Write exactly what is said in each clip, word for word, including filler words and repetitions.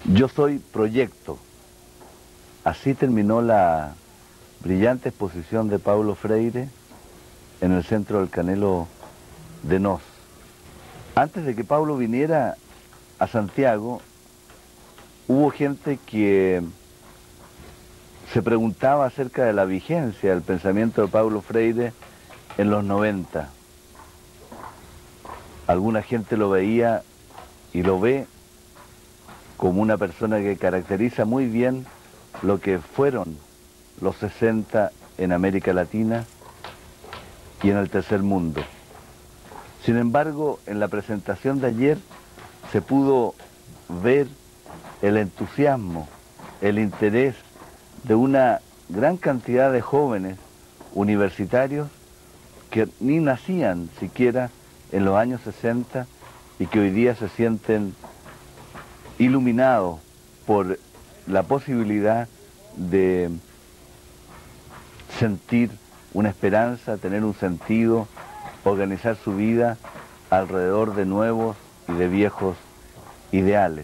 Yo soy proyecto. Así terminó la brillante exposición de Paulo Freire en el centro del Canelo de Nos. Antes de que Paulo viniera a Santiago, hubo gente que se preguntaba acerca de la vigencia del pensamiento de Paulo Freire en los noventa. Alguna gente lo veía y lo ve como una persona que caracteriza muy bien lo que fueron los sesenta en América Latina y en el tercer mundo. Sin embargo, en la presentación de ayer se pudo ver el entusiasmo, el interés de una gran cantidad de jóvenes universitarios que ni nacían siquiera en los años sesenta y que hoy día se sienten iluminados por la posibilidad de sentir una esperanza, tener un sentido, organizar su vida alrededor de nuevos y de viejos ideales.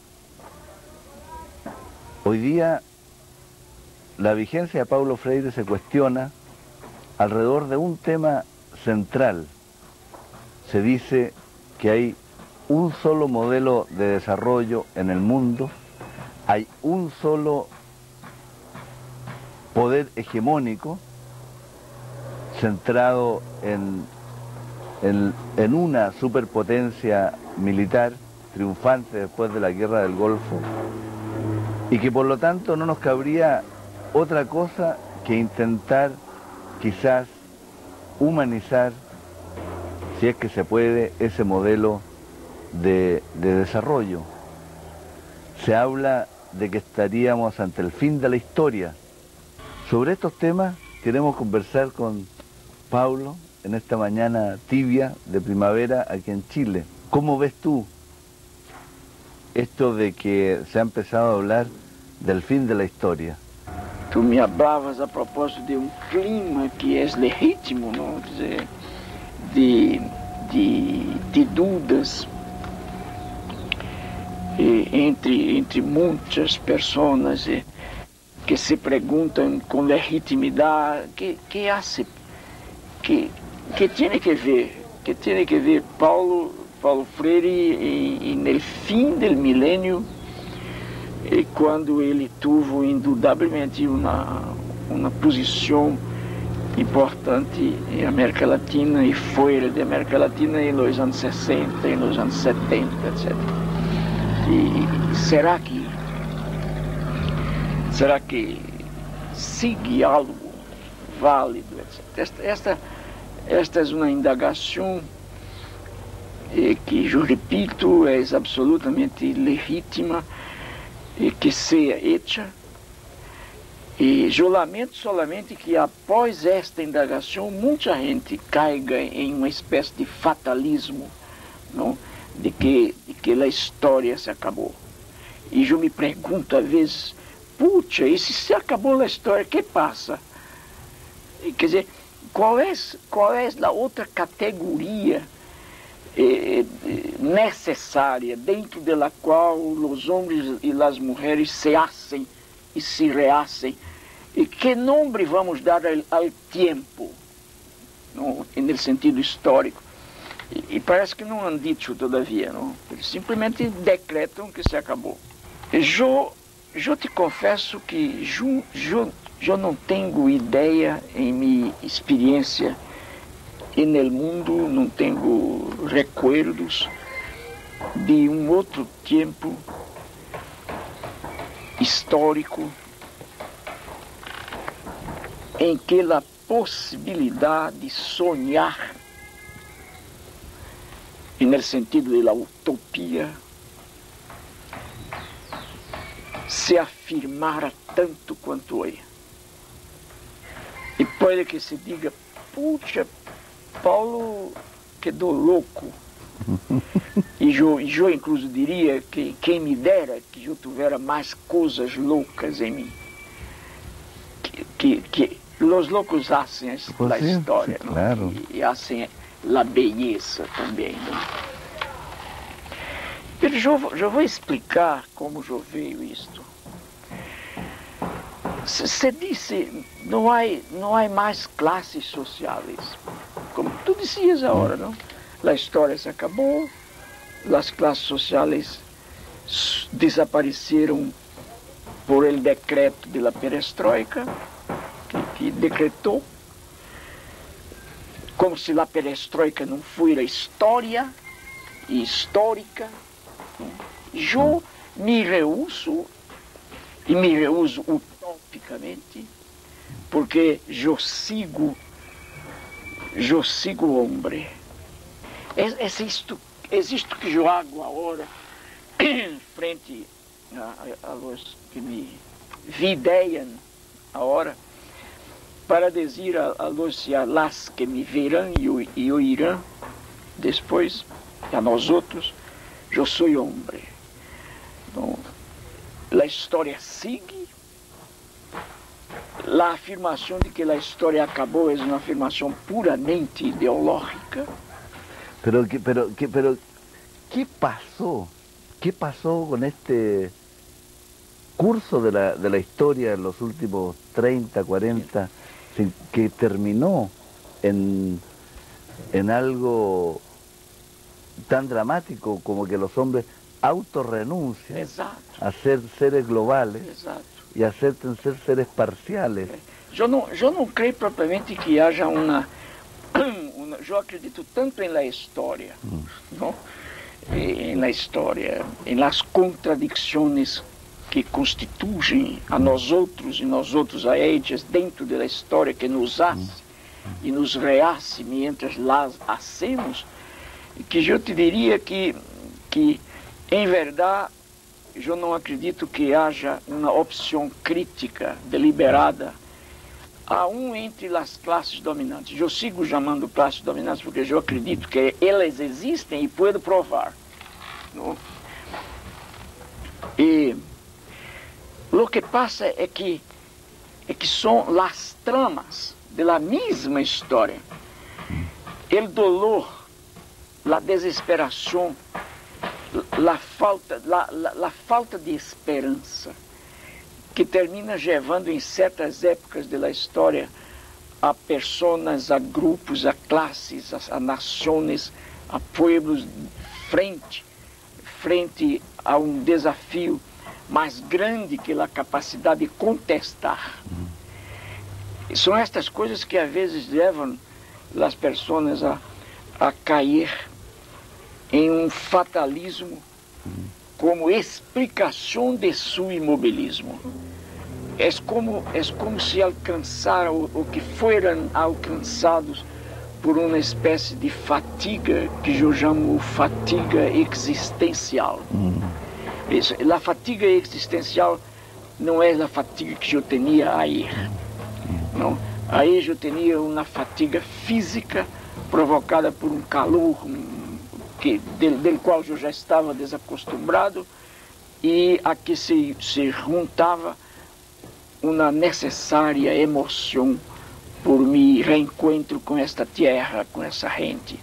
Hoy día la vigencia de Paulo Freire se cuestiona alrededor de un tema central. Se dice que hay un solo modelo de desarrollo en el mundo, hay un solo poder hegemónico centrado en, en, en una superpotencia militar triunfante después de la guerra del Golfo, y que por lo tanto no nos cabría otra cosa que intentar quizás humanizar, si es que se puede, ese modelo de, de desarrollo. Se habla de que estaríamos ante el fin de la historia. Sobre estos temas queremos conversar con Paulo en esta mañana tibia de primavera aquí en Chile. ¿Cómo ves tú esto de que se ha empezado a hablar del fin de la historia? Tu me hablabas a propósito de um clima que é legítimo, não? Dizer, de, de, de dúvidas eh, entre, entre muitas pessoas eh, que se perguntam com legitimidade que, que hace, que, que tem que ver, que tem que ver Paulo, Paulo Freire e, e no fim do milênio, e quando ele teve indubitavelmente uma, uma posição importante em América Latina e fora da América Latina nos anos sessenta e nos anos setenta, etcétera. E será que será que sigue algo válido, etcétera. Esta, esta, esta é uma indagação eh, que, eu repito, é absolutamente legítima e que seja hecha, e eu lamento solamente que após esta indagação muita gente caiga em uma espécie de fatalismo, não? De que, de que a história se acabou. E eu me pergunto às vezes, puxa, e se se acabou a história, o que passa? E, quer dizer, qual é, qual é a outra categoria Eh, necessária dentro da qual os homens e as mulheres se hacen e se rehacen, e que nome vamos dar ao, ao tempo, no, no sentido histórico? E, e parece que não han dito todavia, não? Eles simplesmente decretam que se acabou. Eu, eu te confesso que eu, eu, eu não tenho ideia em minha experiência e no mundo, não tenho recuerdos de um outro tempo histórico em que a possibilidade de sonhar, e no sentido da utopia, se afirmara tanto quanto hoje. E pode que se diga, puxa, Paulo quedou louco. E eu, eu incluso diria que quem me dera que eu tivesse mais coisas loucas em mim. Que, que, que os loucos fazem a história, sí, claro. E, e fazem a beleza também. Não? Mire, eu, eu vou explicar como eu vejo isto. Você disse, não há, não há mais classes sociais. Como tu dizias agora, não? A história se acabou, as classes sociais desapareceram por el decreto de la perestroika, que, que decretou, como se a perestroika não fosse história e histórica. Eu me rehuso, e me rehuso utopicamente, porque eu sigo, eu sigo o homem. É, é isto, é isto que eu hago agora, frente a, a, a los que me videiam agora, para dizer a, a los e a las que me verão e, o, e oirão depois, a nós outros, eu sou homem. Então, a história segue. A afirmação de que a história acabou é uma afirmação puramente ideológica. Pero, pero, pero, ¿qué pasó? ¿Qué pasó con este curso de la, de la historia en los últimos treinta, cuarenta, que terminó en, en algo tan dramático como que los hombres autorrenuncian Exato. a ser seres globales? Exato. E acertam ser seres parciais? Eu não, eu não creio propriamente que haja uma... uma eu acredito tanto em la história, hum. não? em la história, em las contradições que constituem a nós outros e nós outros a eles dentro da história que nos hace hum. e nos rehace mientras las hacemos, que eu te diria que, que em verdade, eu não acredito que haja uma opção crítica deliberada a um entre as classes dominantes. Eu sigo chamando classes dominantes porque eu acredito que elas existem e posso provar. Não? E o que passa é que, é que são as tramas da mesma história. O dolor, a desesperação, La falta, la, la, la falta de esperança, que termina levando em certas épocas da história a pessoas, a grupos, a classes, a, a nações, a pueblos frente, frente a um desafio mais grande que a capacidade de contestar. E são estas coisas que às vezes levam as pessoas a, a cair em um fatalismo como explicação de seu imobilismo. É como, é como se alcançaram o, o que foram alcançados por uma espécie de fatiga que eu chamo fatiga existencial. Hum. Isso, a fatiga existencial não é a fatiga que eu tinha aí. Não. Aí eu tinha uma fatiga física provocada por um calor, um, Que, del, del qual eu já estava desacostumado e a que se, se juntava uma necessária emoção por me reencontro com esta terra, com essa gente.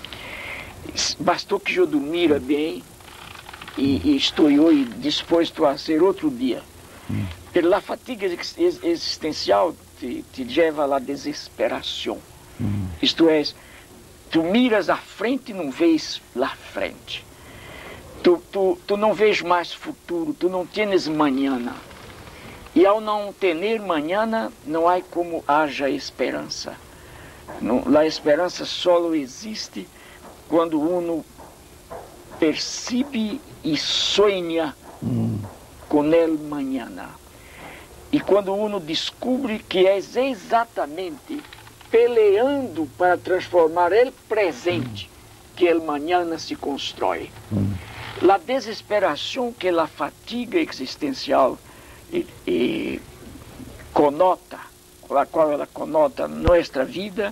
Bastou que eu dormira bem e, e estou hoje disposto a ser outro dia. Hum. Pela fatiga existencial te, te leva à desesperação. Hum. Isto é, tu miras à frente e não vês lá frente. Tu, tu, tu não vês mais futuro, tu não tens manhã. E ao não ter manhã, não há como haja esperança. Não, a esperança só existe quando uno percebe e sonha hum. com el manhã. E quando uno descobre que é exatamente peleando para transformar o presente que o mañana se constrói. Hum. A desesperação que a fatiga existencial e, e conota, com a qual ela conota nossa vida,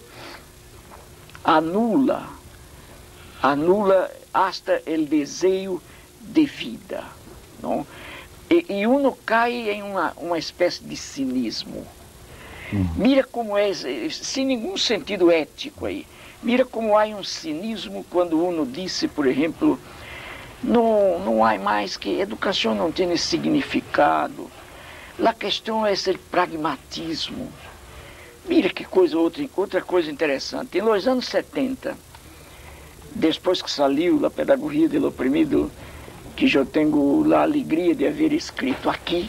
anula, anula hasta o desejo de vida. Não? E, e uno cai em uma, uma espécie de cinismo. Mira como é, sem nenhum sentido ético aí, mira como há um cinismo quando uno disse, por exemplo, não, não há mais que educação não tem significado. A questão é esse pragmatismo. Mira que coisa, outra, outra coisa interessante. Nos anos setenta, depois que saiu a Pedagogia do Oprimido, que eu tenho a alegria de haver escrito aqui,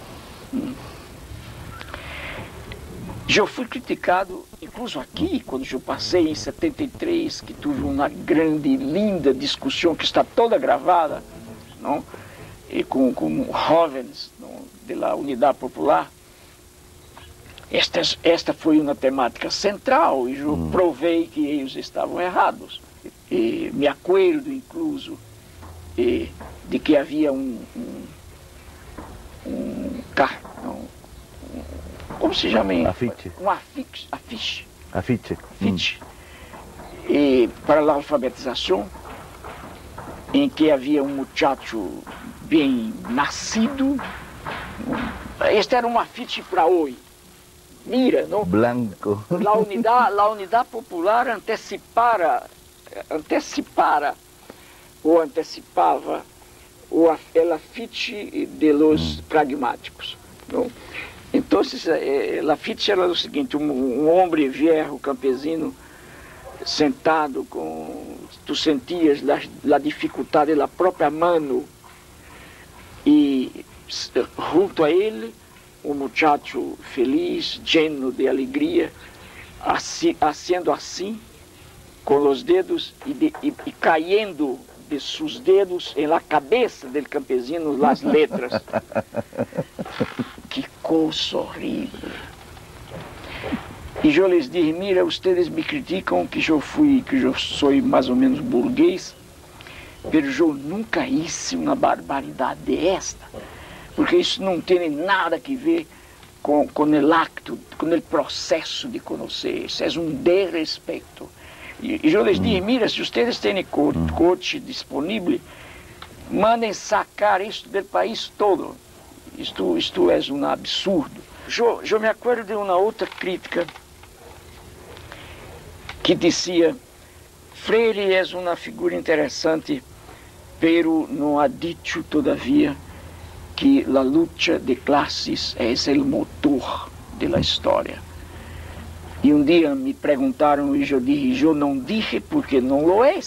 eu fui criticado, incluso aqui, quando eu passei em setenta e três, que tive uma grande, linda discussão que está toda gravada, não? E com, com jovens não? Da Unidade Popular. Esta, esta foi uma temática central e eu hum. provei que eles estavam errados. E me acordo, incluso, e, de que havia um, um, um, um como se chama? Afiche. Um afiche. Afiche. Afiche. Afiche. Hum. E para a alfabetização, em que havia um muchacho bem nascido. Este era um afiche para hoje. Mira, não? Blanco. A unidade, a unidade popular antecipara, antecipara ou antecipava o el afiche de los hum. pragmáticos. Não? Então, a afiche era o seguinte, um, um homem viejo, campesino, sentado com... Tu sentias a dificuldade da própria mano e junto a ele um muchacho feliz, lleno de alegria, assim, haciendo assim com os dedos e, de, e, e caindo de seus dedos em la cabeça do campesino as letras. Que coisa horrível. E eu lhes disse, mira, vocês me criticam que eu fui, que eu sou mais ou menos burguês, mas eu nunca hice uma barbaridade desta, porque isso não tem nada a ver com, com o acto, com o processo de conhecer, isso é um desrespeito. E, e eu lhes disse, mira, se vocês têm coche disponível, mandem sacar isso do país todo. Isto, isto é um absurdo. Eu, eu me acordo de uma outra crítica que dizia, Freire é uma figura interessante, pero não há dito todavia que a luta de classes é o motor da história. E um dia me perguntaram e eu disse, eu não disse porque não lo é.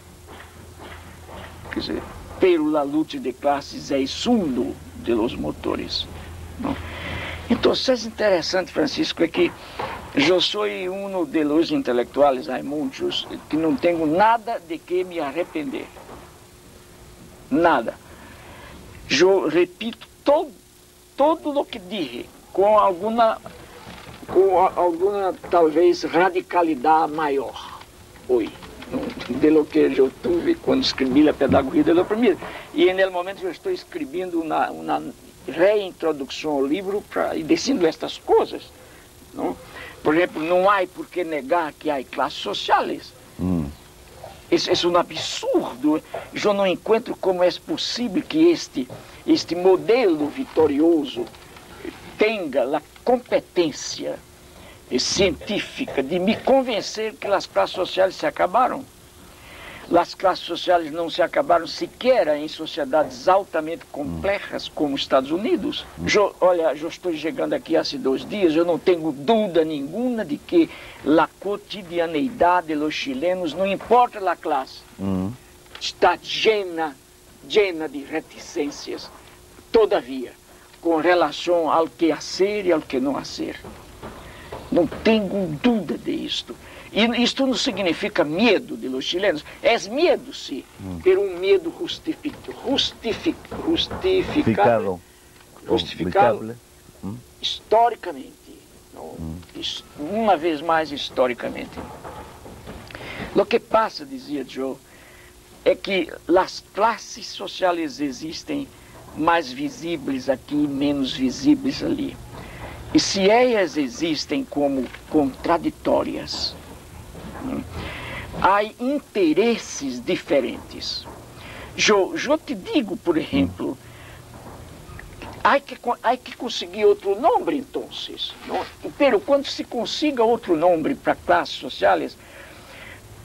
Quer dizer, pero a luta de classes é um dos motores. Não? Então, o que é interessante, Francisco, é que eu sou um dos intelectuais, há muitos, que não tenho nada de que me arrepender. Nada. Eu repito todo, todo o que disse, com alguma, com alguma, talvez, radicalidade maior, hoje, de lo que eu tive quando escrevi a Pedagogia do Oprimido. E, no momento, eu estou escrevendo uma, uma reintrodução ao livro pra, e dizendo estas coisas. Não? Por exemplo, não há por que negar que há classes sociais. Hum. Isso, isso é um absurdo. Eu não encontro como é possível que este, este modelo vitorioso tenha a competência científica de me convencer que as classes sociais se acabaram. As classes sociais não se acabaram sequer em sociedades altamente complexas como os Estados Unidos. Eu, olha, eu estou chegando aqui há dois dias, eu não tenho dúvida nenhuma de que a cotidianeidade dos chilenos, não importa a classe, uhum. está llena, llena de reticências, todavia, com relação ao que hacer e ao que não hacer. Não tenho dúvida disto. E isto não significa medo de los chilenos. É medo, sim, hum. Pero um medo justificado, justific, justificado, justificado hum. historicamente. Hum. Uma vez mais, historicamente. O que passa, dizia Joe, é que as classes sociais existem mais visíveis aqui, menos visíveis ali. E se elas existem como contraditórias, há interesses diferentes. Eu, eu te digo, por exemplo, há que, há que conseguir outro nome, então. Não? Pero quando se consiga outro nome para classes sociais,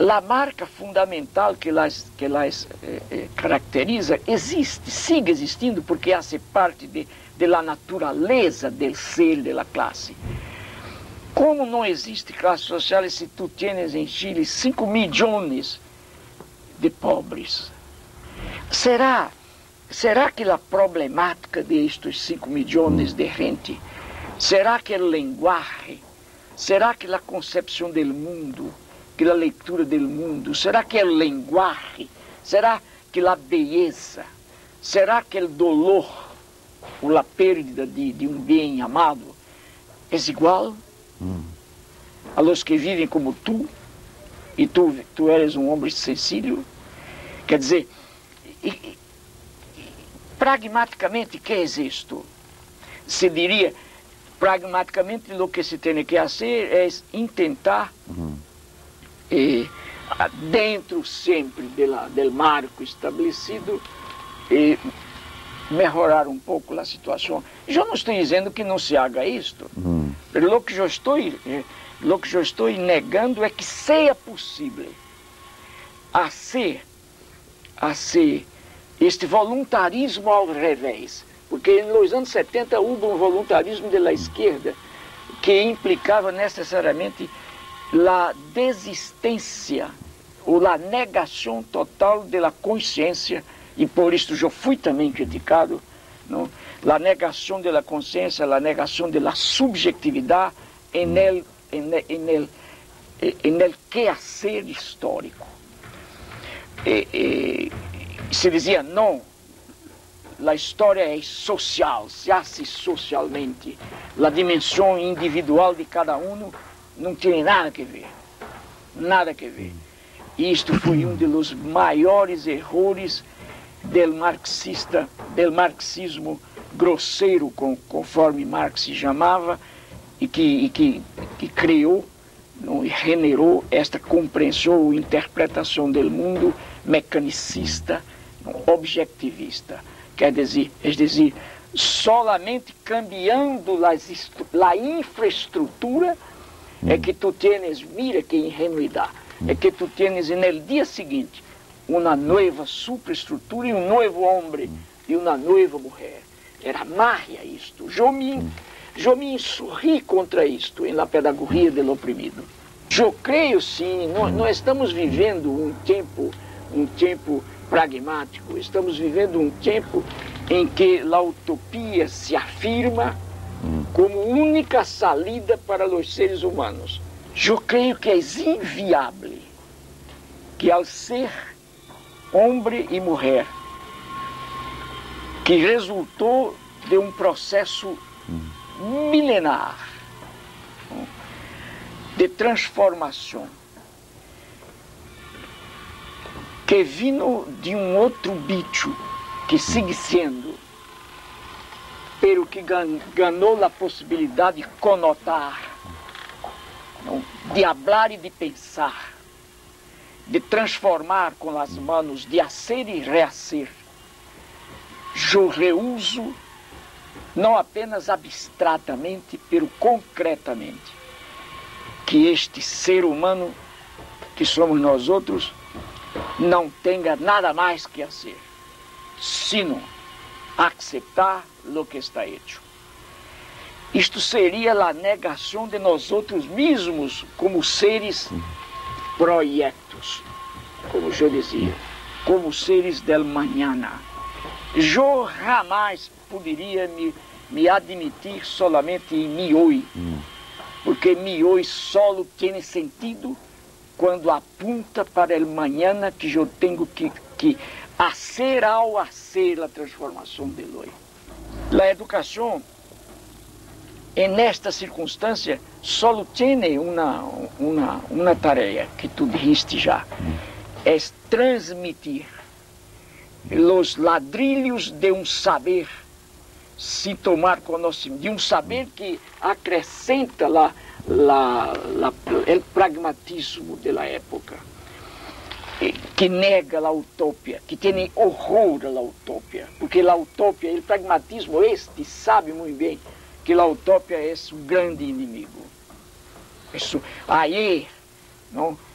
a marca fundamental que las, que las eh, eh, caracteriza existe, sigue existindo, porque hace parte de, de la naturaleza del ser de la classe. Como não existe classe social se tu tienes em Chile cinco milhões de pobres? Será, será que a problemática de estes cinco milhões de gente, será que o linguagem, será que a concepção do mundo, que a leitura do mundo, será que o linguagem, será que a beleza, será que o dolor, ou a perda de, de um bem amado, é igual hum. a los que vivem como tu, e tu, tu eres um homem sensível? Quer dizer, e, e, pragmaticamente, que é isto? Se diria, pragmaticamente, o que se tem que fazer é tentar, uhum. eh, dentro sempre dela, do marco estabelecido, eh, melhorar um pouco a situação. Eu não estou dizendo que não se haga isto, uhum. mas o que eu estou, eh, o que eu estou negando é que seja possível a ser a ser este voluntarismo ao revés, porque nos anos setenta houve um voluntarismo da esquerda que implicava necessariamente a desistência ou a negação total da consciência, e por isso eu fui também criticado, não? A negação da consciência, a negação da subjetividade em el, em, em el, em el quehacer histórico. E, e, se dizia, não, a história é social, se hace socialmente, a dimensão individual de cada um não tem nada a ver, nada a ver. E isto foi um dos maiores erros del marxista, del marxismo grosseiro, conforme Marx se chamava, e que, e que, que criou não, e generou esta compreensão ou interpretação do mundo mecanicista, objetivista. Quer dizer, é dizer, solamente cambiando a infraestrutura é que tu tienes, mira que ingenuidade, é que tu tienes no dia seguinte uma nova superestrutura e um novo homem e uma nova mulher. Era magia isto. Eu me, eu me insurri contra isto em la pedagogia do oprimido. Eu creio sim, nós, nós estamos vivendo um tempo, um tempo pragmático, estamos vivendo um tempo em que a utopia se afirma como única salida para os seres humanos. Eu creio que é inviável que ao ser homem e mulher, que resultou de um processo milenar de transformação, que vindo de um outro bicho que sigue sendo, pero que ganhou a possibilidade de conotar, não, de falar e de pensar, de transformar com as mãos, de hacer e rehacer. Eu reuso não apenas abstratamente, pero concretamente, que este ser humano que somos nós outros não tenha nada mais que fazer, sino aceitar o que está hecho. Isto seria a negação de nós outros mesmos como seres projetos, como eu dizia, como seres del mañana. Eu jamais poderia me, me admitir solamente em mi hoy, porque mi hoy solo tem sentido quando apunta para el mañana que eu tenho que, que hacer ao hacer a transformação del hoy. A educação, nesta circunstância, só tem uma, uma, uma tarefa que tu dijiste já, é transmitir os ladrilhos de um saber, se tomar conhecimento, de um saber que acrescenta lá La, la, o pragmatismo da época, que nega a utopia, que tem horror à utopia, porque a utopia, o pragmatismo este sabe muito bem que a utopia é um grande inimigo. Isso, aí, não,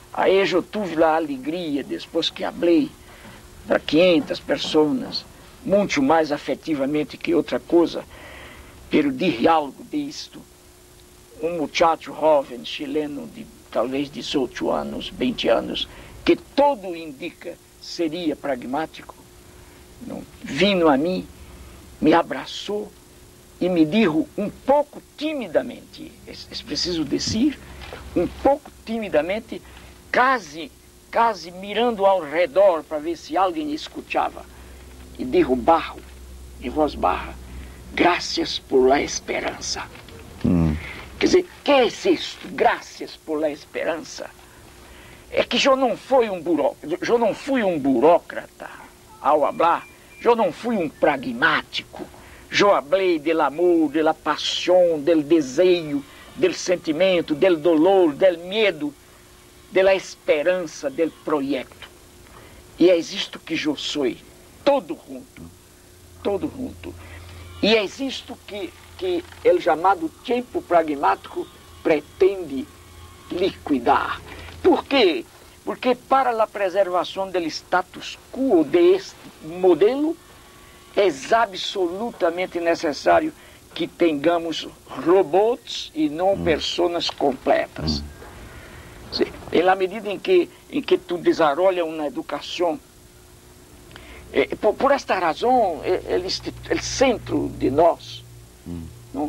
Aí eu tive a alegria, depois que falei para quinhentas pessoas, muito mais afetivamente que outra coisa, pelo diálogo disto, um muchacho jovem chileno de talvez dezoito anos, vinte anos, que todo indica seria pragmático, não, vindo a mim, me abraçou e me disse um pouco timidamente, é, é preciso dizer, um pouco timidamente, quase, quase mirando ao redor para ver se alguém escutava, e disse baixo, em voz baixa, graças por la esperança. Hum. Quer dizer, que é isto? Graças por la esperança. É que eu não fui um burócrata, eu não fui um burócrata ao falar, eu não fui um pragmático. Eu falei do amor, da paixão, do desejo, do sentimento, do dolor, do medo, da esperança, do projeto. E é isto que eu sou, todo junto, todo junto. E é isto que, que o chamado tempo pragmático pretende liquidar. Por quê? Porque para a preservação do status quo deste modelo, é absolutamente necessário que tenhamos robôs e não hum. pessoas completas. Hum. E na medida em que, em que tu desenvolves uma educação, é, por, por esta razão, é, é, é o centro de nós, hum. não?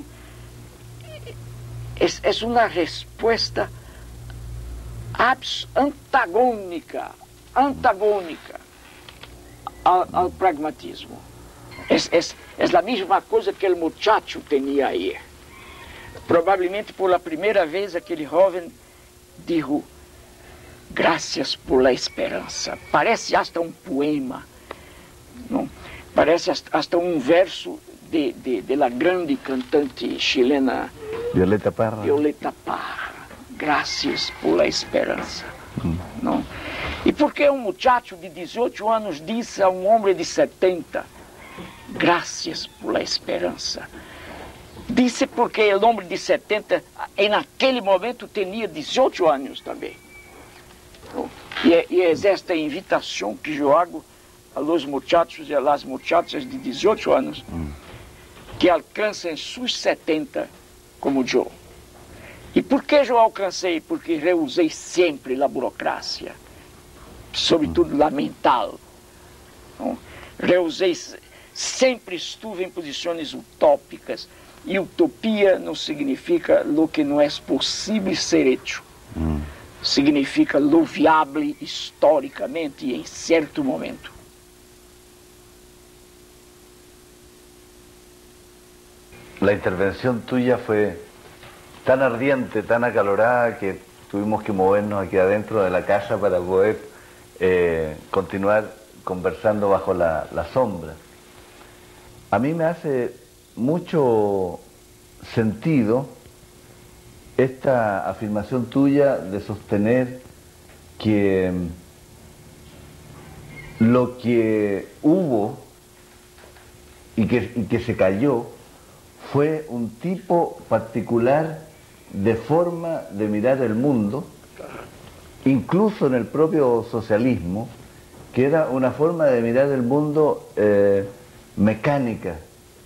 É, é uma resposta antagônica, antagônica ao, ao pragmatismo. É, é, é a mesma coisa que o muchacho tinha aí. Provavelmente, por primeira vez, aquele jovem disse, graças por la esperança. Parece hasta um poema, não? Parece hasta um verso de, de, de la grande cantante chilena Violeta Parra. Violeta Parra. Graças por la esperança. Hum. Não? E por que um muchacho de dezoito anos disse a um homem de setenta, graças por la esperança? Disse porque o homem de setenta, e naquele momento, tinha dezoito anos também. E é, e é esta invitação que eu hago a los muchachos e a las muchachas de dezoito anos, hum. que alcancem seus setenta como eu. E por que eu alcancei? Porque reusei sempre a burocracia, sobretudo a mental. Não? Reusei, sempre estive em posições utópicas, e utopia não significa lo que não é possível ser hecho. Hum. Significa lo viável historicamente e em certo momento. La intervención tuya fue tan ardiente, tan acalorada, que tuvimos que movernos aquí adentro de la casa para poder eh, continuar conversando bajo la, la sombra. A mí me hace mucho sentido esta afirmación tuya de sostener que lo que hubo y que, y que se cayó fue un tipo particular de forma de mirar el mundo, incluso en el propio socialismo, que era una forma de mirar el mundo eh, mecánica.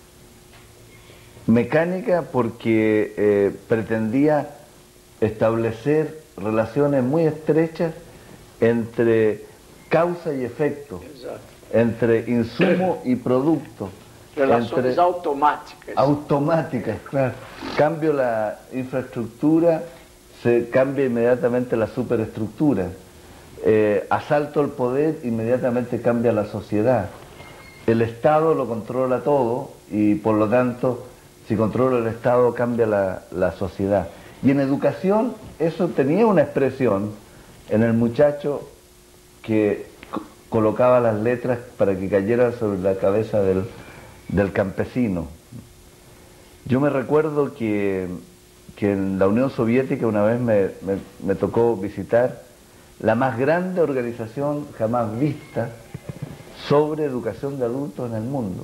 Mecánica porque eh, pretendía establecer relaciones muy estrechas entre causa y efecto, exacto, entre insumo y producto. Relaciones entre, automáticas. Automáticas, claro. Cambio la infraestructura, se cambia inmediatamente la superestructura. Eh, asalto el poder, inmediatamente cambia la sociedad. El Estado lo controla todo y por lo tanto, si controla el Estado, cambia la, la sociedad. Y en educación eso tenía una expresión en el muchacho que colocaba las letras para que cayeran sobre la cabeza del, del campesino. Yo me recuerdo que, que en la Unión Soviética una vez me, me, me tocó visitar la más grande organización jamás vista sobre educación de adultos en el mundo,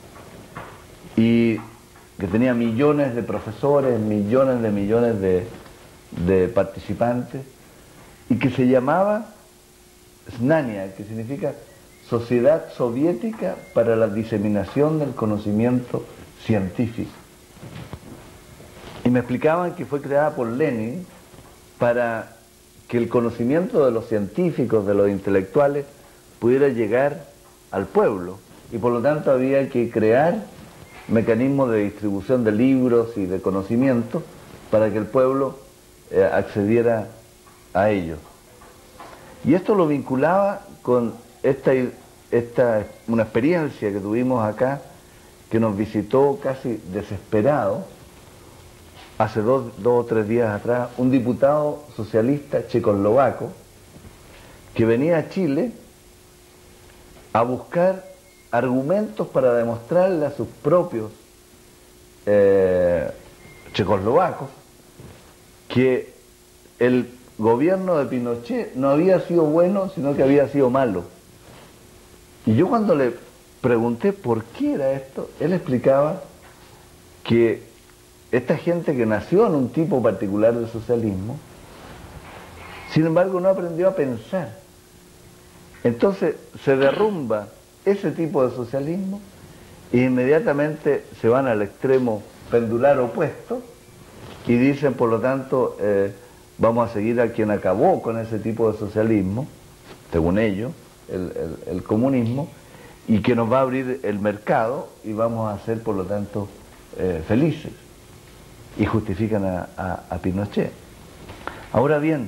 y que tenía millones de profesores, millones de millones de, de participantes, y que se llamaba Znania, que significa Sociedad Soviética para la Diseminación del Conocimiento Científico. Y me explicaban que fue creada por Lenin para que el conocimiento de los científicos, de los intelectuales, pudiera llegar al pueblo. Y por lo tanto había que crear mecanismos de distribución de libros y de conocimiento para que el pueblo eh, accediera a ellos. Y esto lo vinculaba con esta, esta una experiencia que tuvimos acá, que nos visitó casi desesperado hace dos, dos o tres días atrás, un diputado socialista checoslovaco que venía a Chile a buscar argumentos para demostrarle a sus propios eh, checoslovacos que el gobierno de Pinochet no había sido bueno, sino que había sido malo. Y yo cuando le pregunté por qué era esto, él explicaba que esta gente que nació en un tipo particular de socialismo, sin embargo no aprendió a pensar. Entonces se derrumba ese tipo de socialismo e inmediatamente se van al extremo pendular opuesto y dicen, por lo tanto, eh, vamos a seguir a quien acabó con ese tipo de socialismo, según ellos, el, el, el comunismo, y que nos va a abrir el mercado y vamos a ser, por lo tanto, eh, felices. Y justifican a, a, a Pinochet. Ahora bien,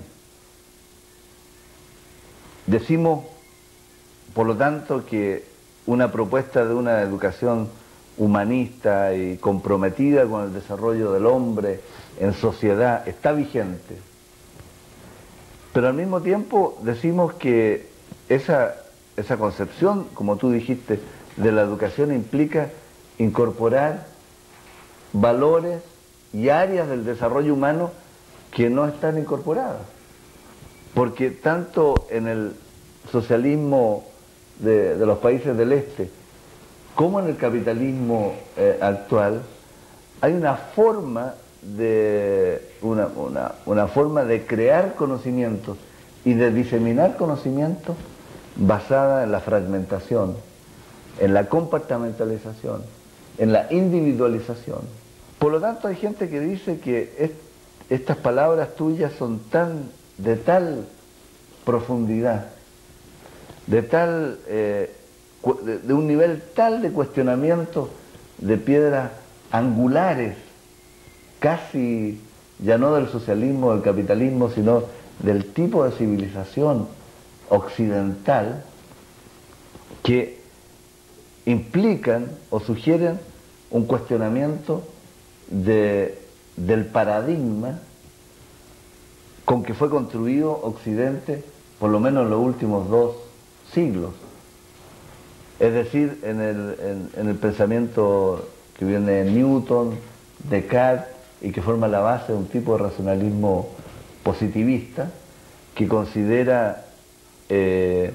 decimos, por lo tanto, que una propuesta de una educación humanista y comprometida con el desarrollo del hombre en sociedad está vigente. Pero al mismo tiempo decimos que esa, esa concepción, como tú dijiste, de la educación implica incorporar valores y áreas del desarrollo humano que no están incorporadas. Porque tanto en el socialismo de, de los países del este como en el capitalismo eh, actual hay una forma de una, una, una forma de crear conocimientos y de diseminar conocimientos basada en la fragmentación, en la compartimentalización, en la individualización. Por lo tanto, hay gente que dice que es, estas palabras tuyas son tan, de tal profundidad, de tal, eh, de, de un nivel tal de cuestionamiento de piedras angulares, casi ya no del socialismo, del capitalismo, sino del tipo de civilización occidental, que implican o sugieren un cuestionamiento de, del paradigma con que fue construido Occidente por lo menos en los últimos dos siglos. Es decir, en el, en, en el pensamiento que viene de Newton, Descartes, y que forma la base de un tipo de racionalismo positivista que considera eh,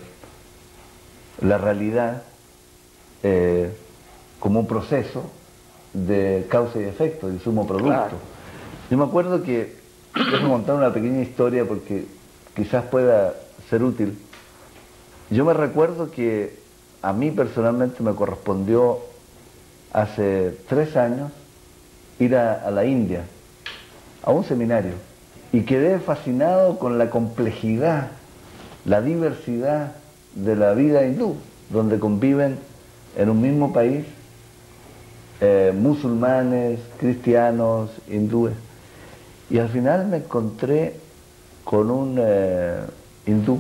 la realidad eh, como un proceso de causa y efecto, de sumo producto. Claro. Yo me acuerdo que, déjame contar una pequeña historia porque quizás pueda ser útil. Yo me recuerdo que a mí personalmente me correspondió hace tres años ir a, a la India, a un seminario, y quedé fascinado con la complejidad, la diversidad de la vida hindú, donde conviven en un mismo país eh, musulmanes, cristianos, hindúes. Y al final me encontré con un eh, hindú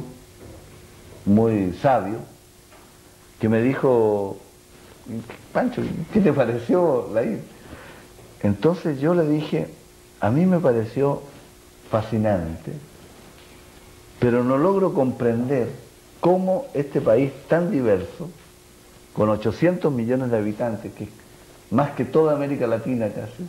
muy sabio que me dijo: Pancho, ¿qué te pareció la India? Entonces yo le dije: a mí me pareció fascinante, pero no logro comprender cómo este país tan diverso, con ochocientos millones de habitantes, que es más que toda América Latina casi,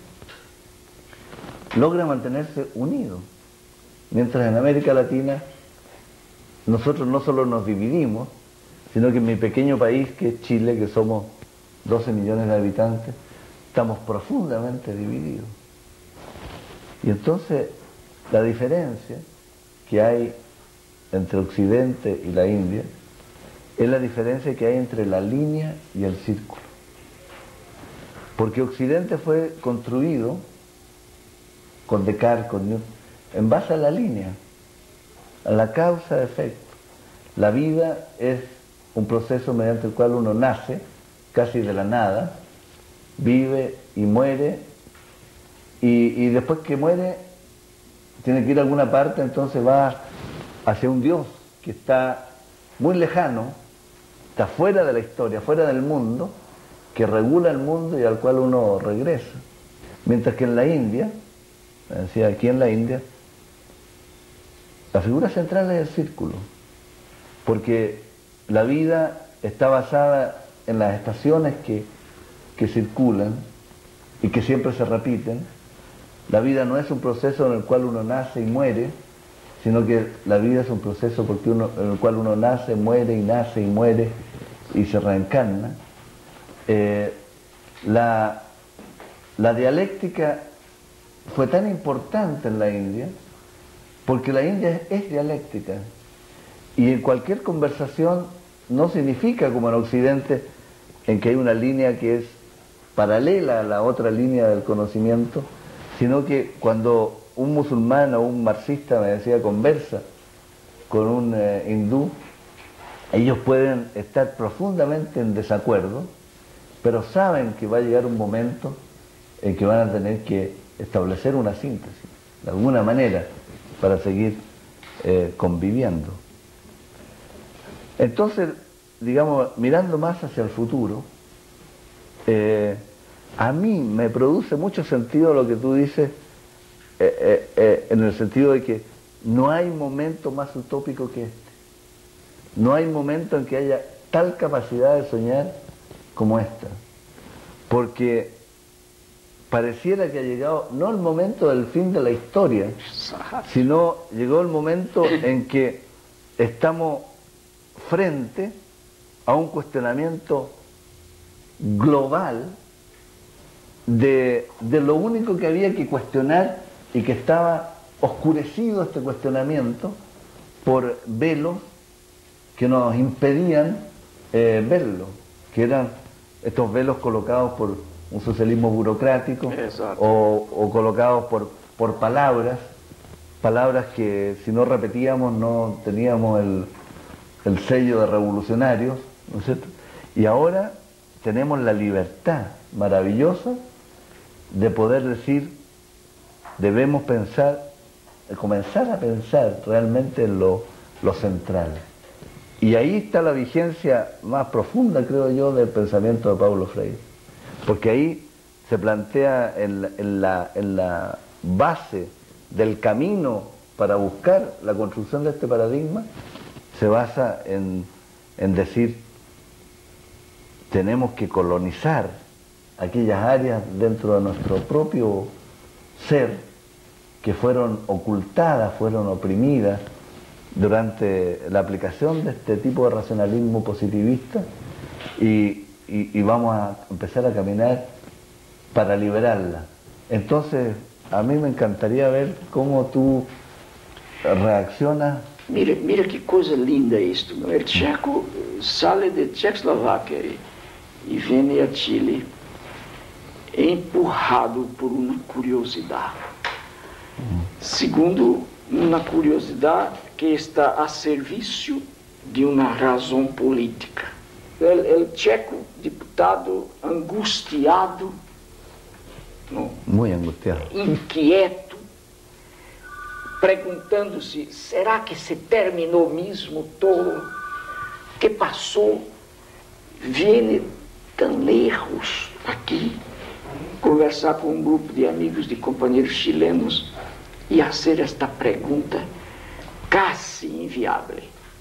logra mantenerse unido. Mientras en América Latina nosotros no solo nos dividimos, sino que en mi pequeño país, que es Chile, que somos doce millones de habitantes, estamos profundamente divididos. Y entonces la diferencia que hay entre Occidente y la India es la diferencia que hay entre la línea y el círculo. Porque Occidente fue construido con Descartes, con Newton, en base a la línea, a la causa-efecto. La vida es un proceso mediante el cual uno nace casi de la nada, vive y muere, y, y después que muere tiene que ir a alguna parte, entonces va hacia un Dios que está muy lejano, está fuera de la historia, fuera del mundo, que regula el mundo y al cual uno regresa. Mientras que en la India, decía aquí en la India, la figura central es el círculo, porque la vida está basada en las estaciones que, que circulan y que siempre se repiten. La vida no es un proceso en el cual uno nace y muere, sino que la vida es un proceso porque uno, en el cual uno nace, muere y nace y muere y se reencarna. Eh, la, la dialéctica fue tan importante en la India porque la India es, es dialéctica, y en cualquier conversación no significa como en Occidente, en que hay una línea que es paralela a la otra línea del conocimiento, sino que cuando un musulmán o un marxista, me decía, conversa con un eh, hindú, ellos pueden estar profundamente en desacuerdo, pero saben que va a llegar un momento en que van a tener que establecer una síntesis, de alguna manera, para seguir eh, conviviendo. Entonces, digamos, mirando más hacia el futuro, eh, a mí me produce mucho sentido lo que tú dices, eh, eh, eh, en el sentido de que no hay momento más utópico que este. No hay momento en que haya tal capacidad de soñar como esta. Porque pareciera que ha llegado, no el momento del fin de la historia, sino llegó el momento en que estamos frente a un cuestionamiento global de, de lo único que había que cuestionar, y que estaba oscurecido este cuestionamiento por velos que nos impedían eh, verlo, que eran estos velos colocados por un socialismo burocrático o, o colocados por, por palabras, palabras que si no repetíamos no teníamos el, el sello de revolucionarios, ¿no es cierto? Y ahora tenemos la libertad maravillosa de poder decir, debemos pensar, comenzar a pensar realmente en lo, lo central. Y ahí está la vigencia más profunda, creo yo, del pensamiento de Paulo Freire. Porque ahí se plantea en, en, la, en la base del camino para buscar la construcción de este paradigma, se basa en, en decir, tenemos que colonizar aquellas áreas dentro de nuestro propio ser que fueron ocultadas, fueron oprimidas durante la aplicación de este tipo de racionalismo positivista, y, y, y vamos a empezar a caminar para liberarla. Entonces, a mí me encantaría ver cómo tú reaccionas. Mira, mira que coisa linda isto. O tcheco sale de Tchecoslováquia e, e vem a Chile empurrado por uma curiosidade. Segundo, uma curiosidade que está a serviço de uma razão política. O tcheco deputado angustiado, não, muito angustiado, inquieto, perguntando-se, será que se terminou mesmo todo? O que passou? Vem tão lejos aqui, conversar com um grupo de amigos, de companheiros chilenos, e fazer esta pergunta quase inviável,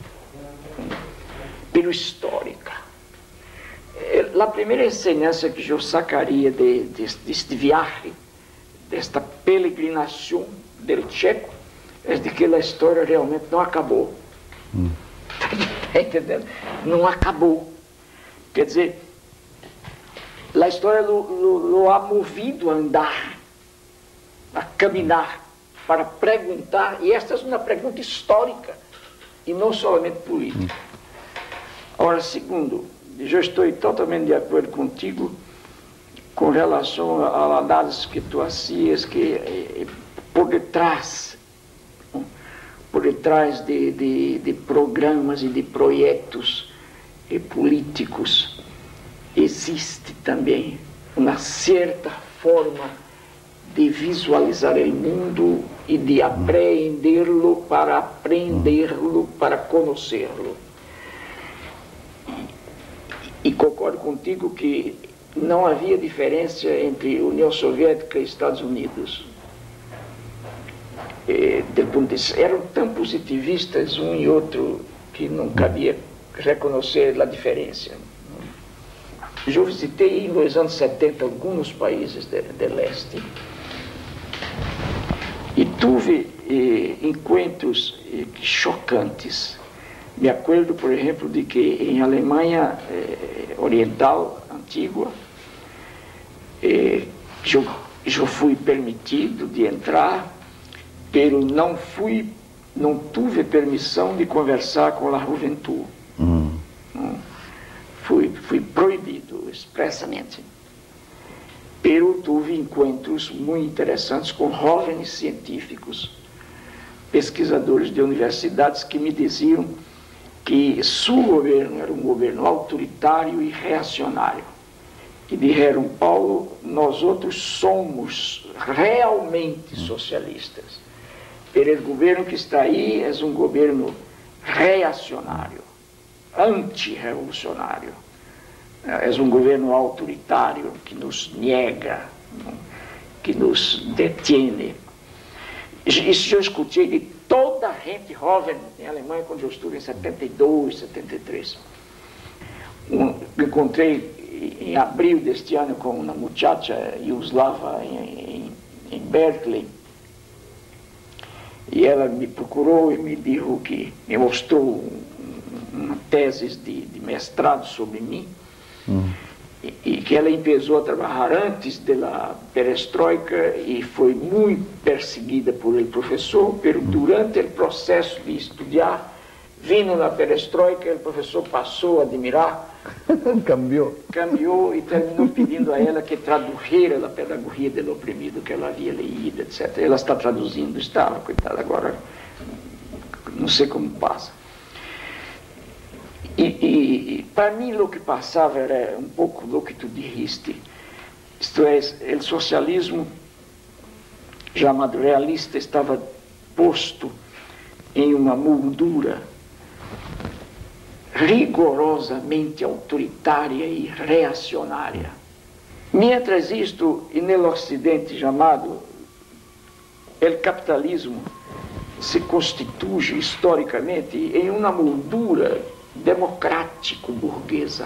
pero histórica. A primeira enseñança que eu sacaria de, de, deste viagem, desta peregrinação do tcheco, é de que a história realmente não acabou. Hum. Está entendendo? Não acabou. Quer dizer, a história lo, lo, lo ha movido a andar, a caminhar, para perguntar, e esta é uma pergunta histórica, e não somente política. Agora, segundo, eu estou totalmente de acordo contigo com relação à análise que tu fazias, que eh, por detrás, por detrás de, de, de programas e de projetos eh, políticos, existe também uma certa forma de visualizar o mundo e de apreenderlo para aprenderlo, para conhecê-lo. E, e concordo contigo que não havia diferença entre União Soviética e Estados Unidos. E, de, eram tão positivistas um e outro que não cabia reconhecer a diferença. Eu visitei nos anos setenta alguns países do leste e tive eh, encontros eh, chocantes. Me acordo, por exemplo, de que em Alemanha eh, Oriental, antiga, eh, eu, eu fui permitido de entrar, pero não fui, não tive permissão de conversar com a juventude. Hum. Hum. Fui, fui proibido expressamente. Pero tive encontros muito interessantes com jovens científicos, pesquisadores de universidades que me diziam que seu governo era um governo autoritário e reacionário. E disseram, Paulo, nós outros somos realmente socialistas. Pero o governo que está aí é um governo reacionário, antirrevolucionário. É um governo autoritário que nos nega, que nos detém. Isso eu escutei de toda a gente jovem em Alemanha quando eu estuve em setenta e dois, setenta e três. Um, me encontrei em abril deste ano com uma muchacha iugoslava em, em, em Berkeley. E ela me procurou e me disse que me mostrou uma tese de, de mestrado sobre mim. Hum. E, e que ela começou a trabalhar antes da perestroika e foi muito perseguida por el professor, pero hum. durante o processo de estudar, vindo na perestroika, o professor passou a admirar. Cambiou. Cambiou e terminou pedindo a ela que traduzisse a pedagogia do oprimido que ela havia lido, etcétera. Ela está traduzindo, estava, coitada, agora não sei como passa. E, e, e para mim o que passava era um pouco do que tu dijiste, isto é, o socialismo chamado realista estava posto em uma moldura rigorosamente autoritária e reacionária. Mientras isto, e no Ocidente chamado, o capitalismo se constitui historicamente em uma moldura democrático-burguesa.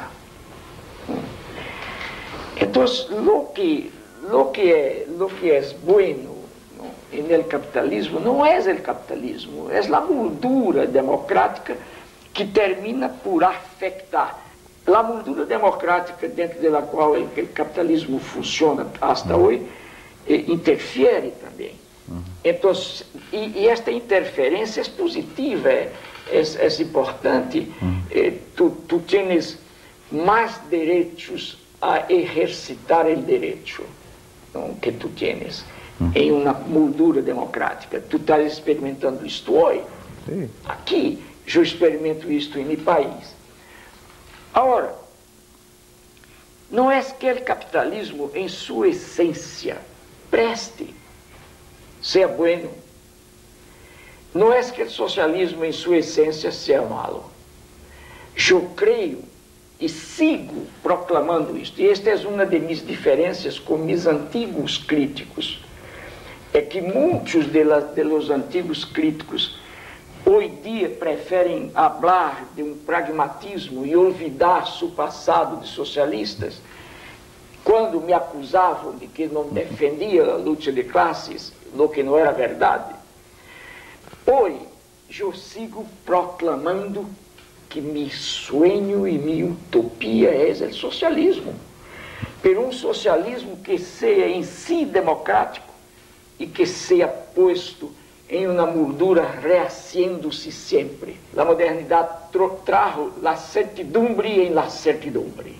Então, lo que, lo que é, lo que é bueno no capitalismo não é o capitalismo, é a moldura democrática que termina por afetar. A moldura democrática dentro da qual o capitalismo funciona até hoje interfere também. Então, e, e esta interferência é positiva, é, é, é importante. É, tu, tu tens mais direitos a exercitar o direito não, que tu tens em uma moldura democrática. Tu estás experimentando isto hoje. Sim. Aqui, eu experimento isto em meu país. Agora, não é que o capitalismo, em sua essência, preste, seja bueno. Não é que o socialismo, em sua essência, seja malo. Eu creio e sigo proclamando isto. E esta é uma de minhas diferenças com meus antigos críticos. É que muitos de, la, de los antigos críticos hoje dia preferem falar de um pragmatismo e olvidar seu passado de socialistas, quando me acusavam de que não defendia a luta de classes, o que não era verdade. Hoje, eu sigo proclamando que meu sonho e minha utopia é o socialismo, por um socialismo que seja em si democrático e que seja posto em uma moldura reaciendo-se sempre. A modernidade trajo a certidumbre em la certidumbre.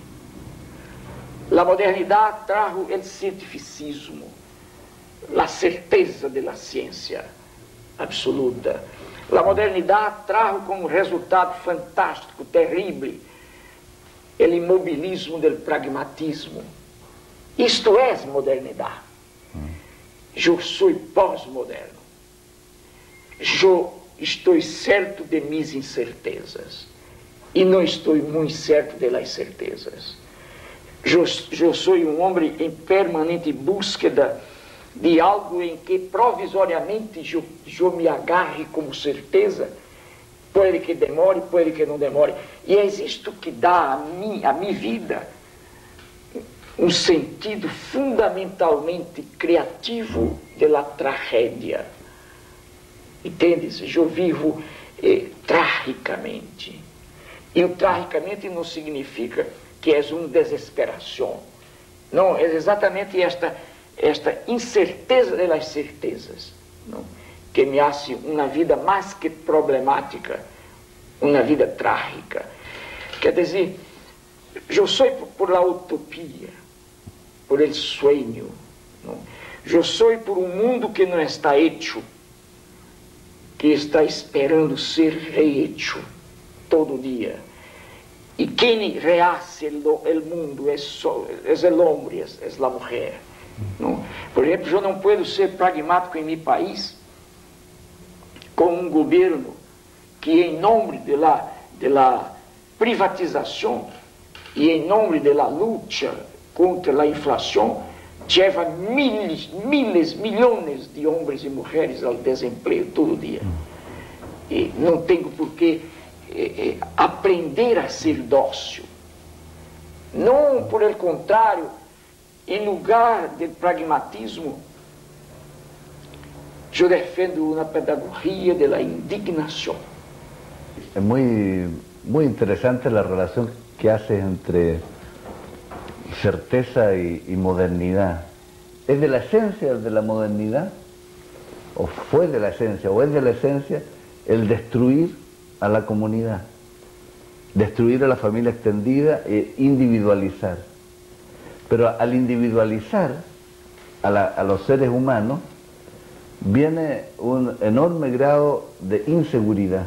A modernidade trajo o cientificismo, a certeza da ciência absoluta. A modernidade trajo como resultado fantástico, terrível, o imobilismo do pragmatismo. Isto é modernidade. Eu sou pós-moderno. Eu estou certo de minhas incertezas e não estou muito certo de las certezas. Eu, eu sou um homem em permanente búsqueda de algo em que provisoriamente eu, eu me agarre como certeza, pode que demore, pode que não demore. E é isto que dá a mim, a minha vida, um sentido fundamentalmente criativo da tragédia. Entendes? Eu vivo eh, tragicamente. E o tragicamente não significa que é uma desesperação. Não, é exatamente esta, esta incerteza das certezas, não? Que me hace uma vida mais que problemática, uma vida trágica. Quer dizer, eu sou por, por la utopia, por el sueño, não? Eu sou por um mundo que não está hecho, que está esperando ser rehecho todo dia. E quem rehace o mundo é, só, é o homem, é a mulher. Não? Por exemplo, eu não posso ser pragmático em meu país com um governo que, em nome de la, de la privatização e em nome da luta contra a inflação, leva miles, miles, milhões de homens e mulheres ao desemprego todo dia. E não tenho por que eh, eh, aprender a ser dócil. Não, por el contrário, em lugar de pragmatismo, eu defendo uma pedagogia da indignação. É muito, muito interessante a relação que haces entre certeza y, y modernidad. ¿Es de la esencia de la modernidad? ¿O fue de la esencia? ¿O es de la esencia el destruir a la comunidad? Destruir a la familia extendida e individualizar. Pero al individualizar a, la, a los seres humanos viene un enorme grado de inseguridad.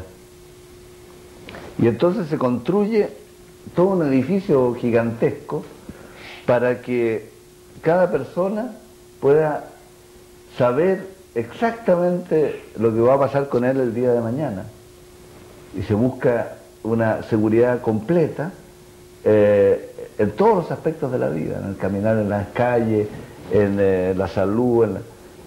Y entonces se construye todo un edificio gigantesco para que cada persona pueda saber exactamente lo que va a pasar con él el día de mañana. Y se busca una seguridad completa eh, en todos los aspectos de la vida, en el caminar en las calles, en eh, la salud. En la...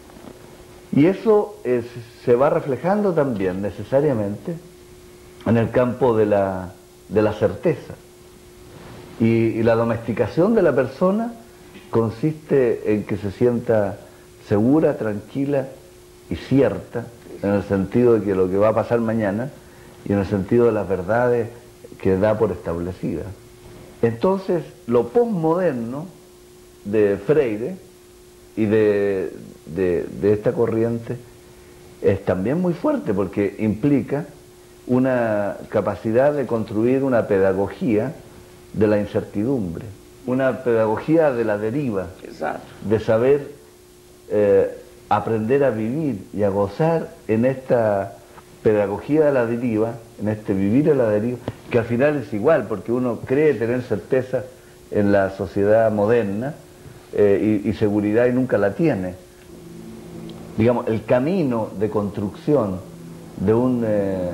Y eso es, se va reflejando también necesariamente en el campo de la, de la certeza. Y, y la domesticación de la persona consiste en que se sienta segura, tranquila y cierta, en el sentido de que lo que va a pasar mañana y en el sentido de las verdades que da por establecidas. Entonces, lo posmoderno de Freire y de, de, de esta corriente es también muy fuerte, porque implica una capacidad de construir una pedagogía de la incertidumbre, una pedagogía de la deriva. Exacto. De saber eh, aprender a vivir y a gozar en esta pedagogía de la deriva, en este vivir a la deriva, que al final es igual, porque uno cree tener certeza en la sociedad moderna eh, y, y seguridad y nunca la tiene. Digamos, el camino de construcción de un, eh,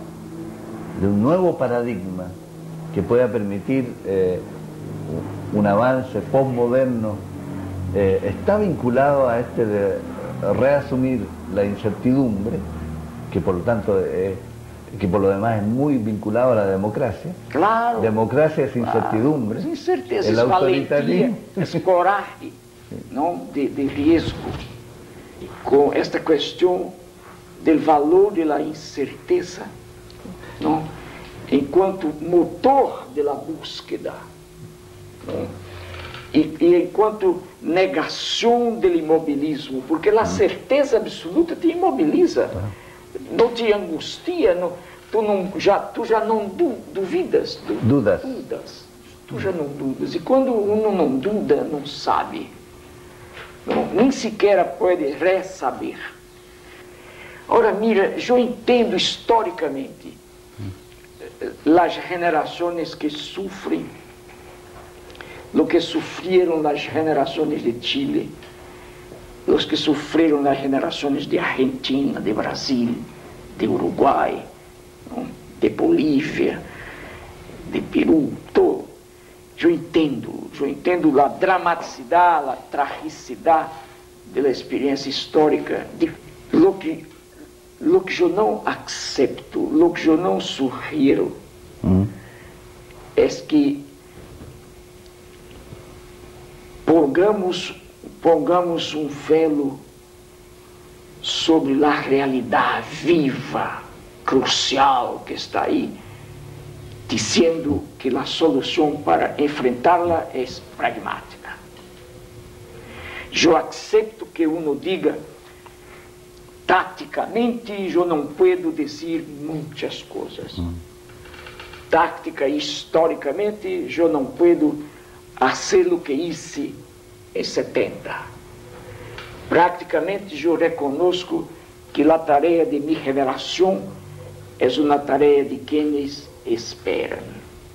de un nuevo paradigma que pueda permitir eh, un avance postmoderno, eh, está vinculado a este de reasumir la incertidumbre, que por lo tanto eh, que por lo demás es muy vinculado a la democracia. Claro. Democracia es incertidumbre. Claro. Incerteza, el es autoritarismo, valentia, es coraje, não, de, de risco, com esta questão do valor da incerteza, não, enquanto motor da búsqueda. Não? e, e enquanto negação do imobilismo, porque a certeza absoluta te imobiliza, não te angustia, não, tu, não, já, tu já não du, duvidas, du, Dudas. dudas, tu já não dudas, e quando um não duda, não sabe, não, nem sequer pode ressaber. Ora, mira, eu entendo historicamente as generações que sofrem, lo que sofreram as gerações de Chile, os que sofreram as gerações de Argentina, de Brasil, de Uruguai, de Bolívia, de Peru, todo. Eu entendo, eu entendo a dramaticidade, a tragicidade da experiência histórica, de lo que, lo que eu não accepto, lo que eu não sugiero, hum. é que Pongamos, pongamos um velo sobre a realidade viva, crucial que está aí, dizendo que a solução para enfrentá-la é pragmática. Eu accepto que uno diga, taticamente eu não posso dizer muitas coisas. Hum. Tática e historicamente eu não posso fazer o que hice em setenta. Praticamente eu reconozco que a tarefa de minha revelação é uma tarefa de quienes esperam.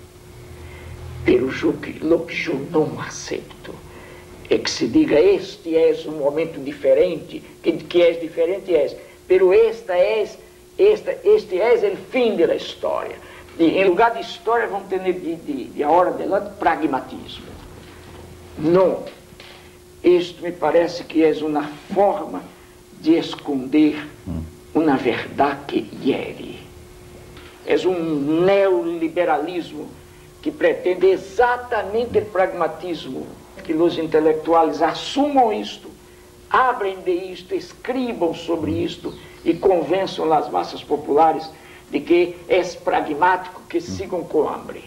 Pero o que eu não aceito é que se diga, este é um momento diferente, que, que é diferente é, pero esta é, esta, este é o fim da história. E, em lugar de história, vamos ter de, de, de agora adelante pragmatismo. Não. Isto me parece que é uma forma de esconder uma verdade que hiere. É um neoliberalismo que pretende exatamente o pragmatismo, que os intelectuais assumam isto, abrem de isto, escrevam sobre isto e convençam as massas populares de que é pragmático que sigam com hambre.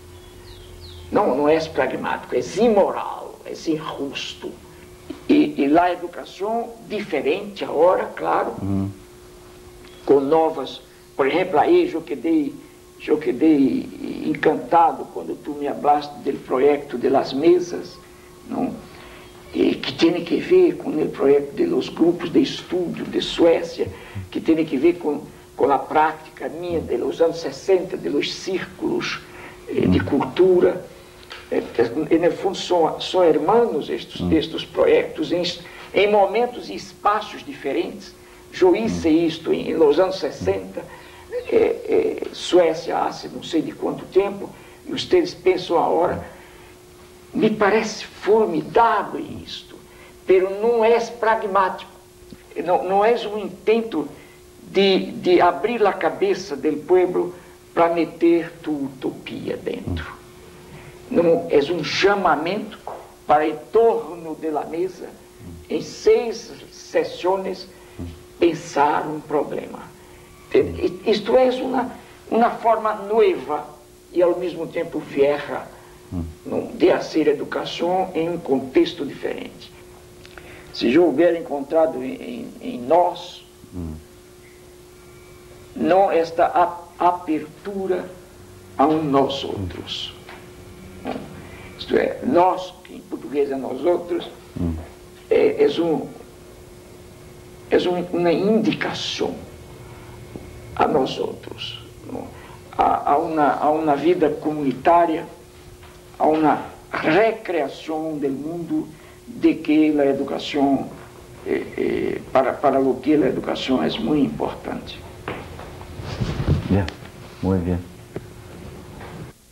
Não, não é pragmático, é imoral, é injusto. E, e a educação diferente agora, claro, uhum. com novas, por exemplo, aí eu quedei, eu quedei encantado quando tu me falaste do projeto de las mesas, não? E que tem que ver com o projeto dos grupos de estudo de Suécia, que tem que ver com, com a prática minha dos anos sessenta, dos círculos eh, de cultura. E, no fundo, são, são irmãos estes, estes projetos em, em momentos e espaços diferentes. Eu hice isto em, nos anos sessenta, é, é, Suécia há não sei de quanto tempo, e vocês pensam agora, me parece formidável isto, pero não é pragmático, não, não é um intento de, de abrir a cabeça do povo para meter tua utopia dentro. Não, é um chamamento para, em torno da mesa, em seis sessões, pensar um problema. Isto é uma, uma forma nova e, ao mesmo tempo, vieja de fazer educação em um contexto diferente. Se eu houver encontrado em, em nós, não esta apertura a um nós outros. Isto é, nós, que em português é nós outros, hum. é, é, um, é um, uma indicação a nós outros, a, a, uma, a uma vida comunitária, a uma recreação do mundo de que a educação, é, é, para, para o que a educação é muito importante. Yeah, muito bem.